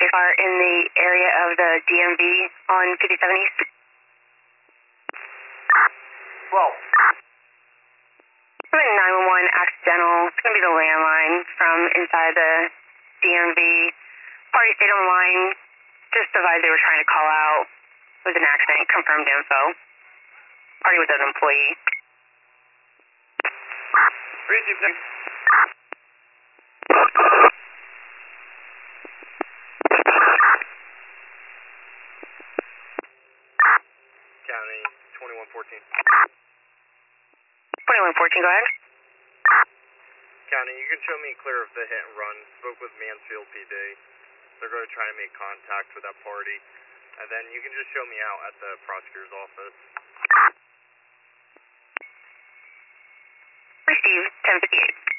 are in the area of the DMV on 57 East. Well. 911 accidental. It's going to be the landline from inside the DMV. Party stayed on the line. Just advised they were trying to call out. It was an accident. Confirmed info. Party with an employee. Receive next. County 2114. 2114, go ahead. County, you can show me clear of the hit and run. Spoke with Mansfield PD. They're going to try to make contact with that party. And then you can just show me out at the prosecutor's office. Receive 1058.